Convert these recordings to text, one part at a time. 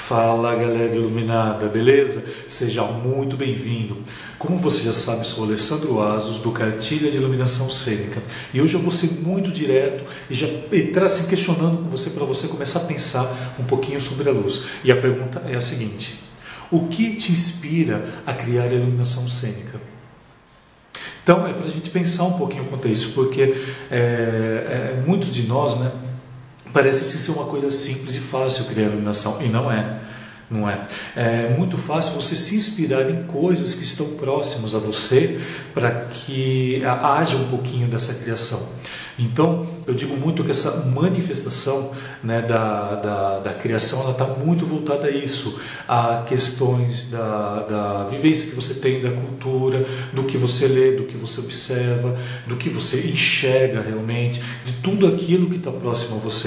Fala galera iluminada, beleza? Seja muito bem-vindo. Como você já sabe, sou Alessandro Asos do Cartilha de Iluminação Cênica e hoje eu vou ser muito direto e entrar assim questionando com você para você começar a pensar um pouquinho sobre a luz. E a pergunta é a seguinte: o que te inspira a criar a iluminação cênica? Então é para a gente pensar um pouquinho quanto a isso, porque muitos de nós, né? Parece assim ser uma coisa simples e fácil criar iluminação, e não é. Não é. É muito fácil você se inspirar em coisas que estão próximas a você para que haja um pouquinho dessa criação. Então, eu digo muito que essa manifestação, né, da criação, ela está muito voltada a isso, a questões da vivência que você tem, da cultura, do que você lê, do que você observa, do que você enxerga realmente, de tudo aquilo que está próximo a você.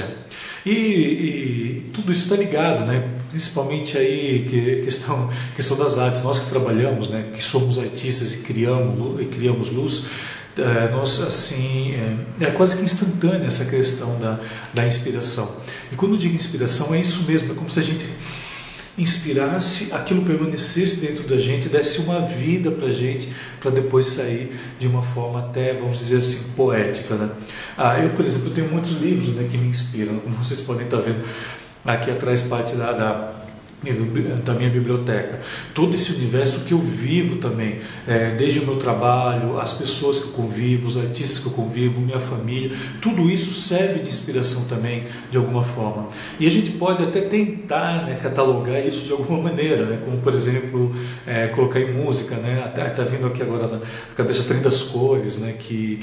E tudo isso está ligado, né? Principalmente aí questão das artes. Nós que trabalhamos, né, que somos artistas e criamos luz, nós assim é quase que instantânea essa questão da inspiração. E quando eu digo inspiração, é isso mesmo, é como se a gente inspirasse, aquilo permanecesse dentro da gente, desse uma vida para a gente, para depois sair de uma forma até, vamos dizer assim, poética, né? Eu, por exemplo, tenho muitos livros, né, que me inspiram, como vocês podem estar vendo aqui atrás, parte da minha biblioteca. Todo esse universo que eu vivo também, desde o meu trabalho, as pessoas que eu convivo, os artistas que eu convivo, minha família, tudo isso serve de inspiração também, de alguma forma. E a gente pode até tentar, né, catalogar isso de alguma maneira, né, como por exemplo, colocar em música, né, tá vindo aqui agora na cabeça 30 cores, né, que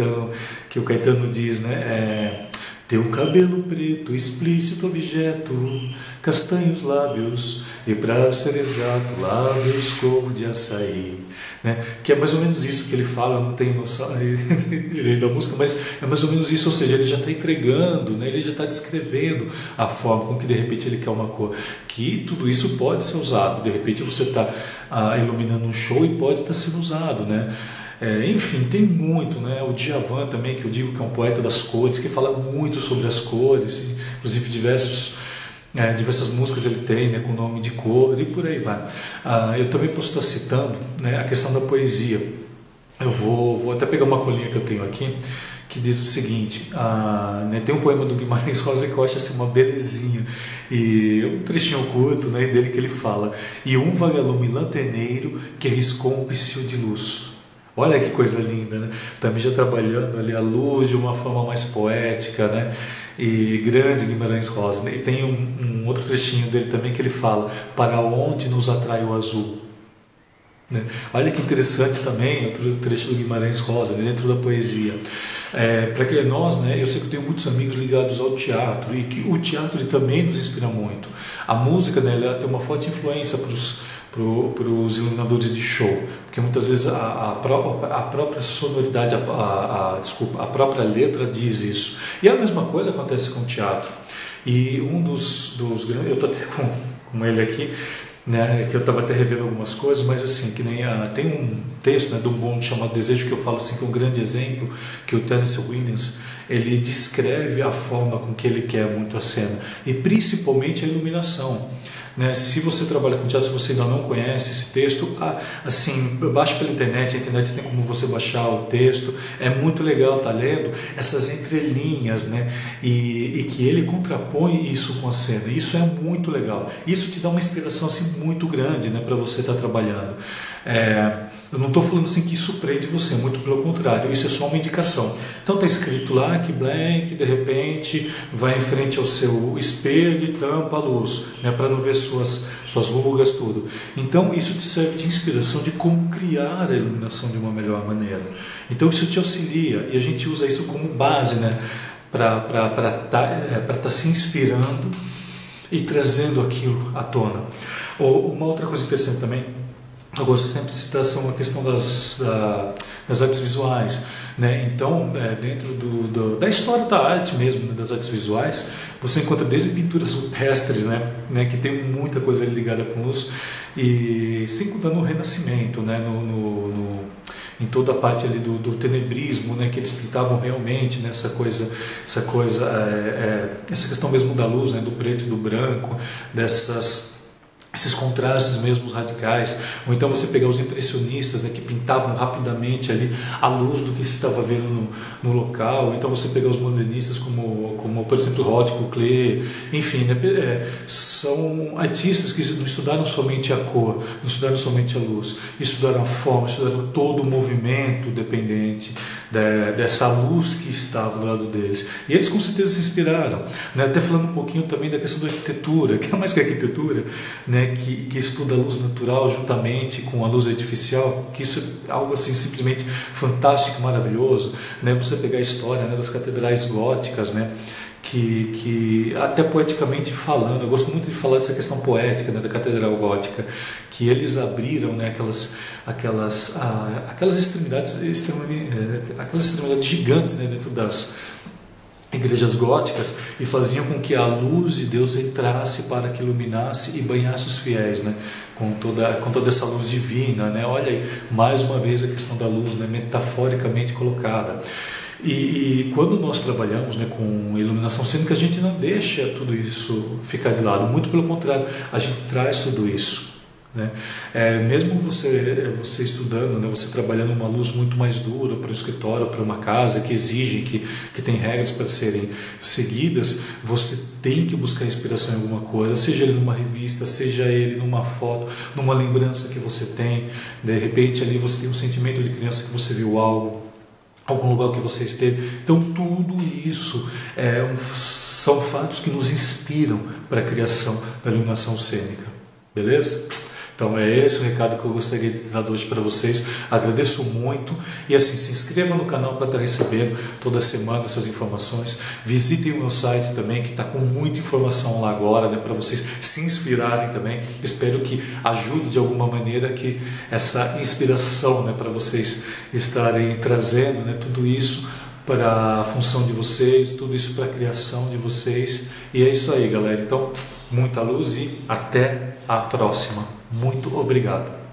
o Caetano diz, né, teu cabelo preto, explícito objeto, castanhos lábios, e pra ser exato, lábios cor de açaí, né? Que é mais ou menos isso que ele fala. Eu não tenho noção da música, mas é mais ou menos isso, ou seja, ele já está entregando, né? Ele já está descrevendo a forma com que de repente ele quer uma cor, que tudo isso pode ser usado. De repente você está iluminando um show e pode estar sendo usado, né? Enfim, tem muito, né? O Djavan também, que eu digo que é um poeta das cores, que fala muito sobre as cores, inclusive diversas músicas ele tem, né, com nome de cor e por aí vai. Eu também posso estar citando, né, a questão da poesia. Eu vou até pegar uma colinha que eu tenho aqui, que diz o seguinte, né, tem um poema do Guimarães Rosa que eu acho assim uma belezinha, e um trechinho curto, né, dele, que ele fala: e um vagalume lanterneiro que riscou um psil de luz. Olha que coisa linda, né? Também já trabalhando ali a luz de uma forma mais poética, né? E grande Guimarães Rosa, né? E tem um outro trechinho dele também que ele fala: para onde nos atrai o azul, né? Olha que interessante também, outro trecho do Guimarães Rosa, né? Dentro da poesia. Para que nós, né? Eu sei que eu tenho muitos amigos ligados ao teatro, e que o teatro ele também nos inspira muito. A música, né, ela tem uma forte influência para os iluminadores de show, porque muitas vezes a própria sonoridade, a própria letra diz isso. E a mesma coisa acontece com o teatro. E um dos grandes, eu estou até com ele aqui, né, que eu estava até revendo algumas coisas, mas assim, que nem tem um texto, né, de um Bond chamado Desejo, que eu falo assim, que é um grande exemplo, que o Tennessee Williams, ele descreve a forma com que ele quer muito a cena, e principalmente a iluminação, né? Se você trabalha com teatro, se você ainda não conhece esse texto, assim, baixe pela internet, a internet tem como você baixar o texto, é muito legal estar lendo essas entrelinhas, né? E que ele contrapõe isso com a cena, isso é muito legal, isso te dá uma inspiração assim, muito grande, né, para você estar trabalhando. Eu não estou falando assim que isso prende você, muito pelo contrário, isso é só uma indicação. Então está escrito lá que blank, de repente vai em frente ao seu espelho e tampa a luz, né, para não ver suas rugas, tudo. Então isso te serve de inspiração de como criar a iluminação de uma melhor maneira. Então isso te auxilia, e a gente usa isso como base, né, para estar se inspirando e trazendo aquilo à tona. Uma outra coisa interessante também, eu gosto sempre de citar, são a questão das artes visuais, né? Então, dentro da história da arte mesmo, né, das artes visuais, você encontra desde pinturas rupestres, né, que tem muita coisa ligada com luz, e sem contar no Renascimento, né, em toda a parte ali do tenebrismo, né, que eles pintavam realmente, né, essa questão mesmo da luz, né, do preto e do branco, esses contrastes mesmo radicais, ou então você pegar os impressionistas, né, que pintavam rapidamente ali a luz do que se estava vendo no local, ou então você pegar os modernistas como por exemplo Rothko, Klee, enfim, né, são artistas que não estudaram somente a cor, não estudaram somente a luz, estudaram a forma, estudaram todo o movimento dependente dessa luz que estava do lado deles, e eles com certeza se inspiraram, né, até falando um pouquinho também da questão da arquitetura, que é mais que arquitetura, né, que estuda a luz natural juntamente com a luz artificial, que isso é algo assim simplesmente fantástico, maravilhoso, né? Você pegar a história, né, das catedrais góticas, né, que até poeticamente falando, eu gosto muito de falar dessa questão poética, né, da catedral gótica, que eles abriram, né, aquelas extremidades gigantes, né, dentro das igrejas góticas, e faziam com que a luz de Deus entrasse para que iluminasse e banhasse os fiéis, né, com toda essa luz divina, né. Olha aí, mais uma vez a questão da luz, né, metaforicamente colocada. E quando nós trabalhamos, né, com iluminação cênica, a gente não deixa tudo isso ficar de lado, muito pelo contrário, a gente traz tudo isso, né? Mesmo você estudando, né, você trabalhando uma luz muito mais dura para o escritório, para uma casa que exige, que tem regras para serem seguidas, você tem que buscar inspiração em alguma coisa, seja ele numa revista, seja ele numa foto, numa lembrança que você tem, de repente ali você tem um sentimento de criança que você viu algum lugar que você esteve. Então tudo isso são fatos que nos inspiram para a criação da iluminação cênica, beleza? Então é esse o recado que eu gostaria de dar hoje para vocês. Agradeço muito, e assim, se inscreva no canal para estar recebendo toda semana essas informações. Visitem o meu site também, que está com muita informação lá agora, né, para vocês se inspirarem também. Espero que ajude de alguma maneira, que essa inspiração, né, para vocês estarem trazendo, né, tudo isso para a função de vocês, tudo isso para a criação de vocês. E é isso aí, galera. Então, muita luz e até a próxima. Muito obrigado.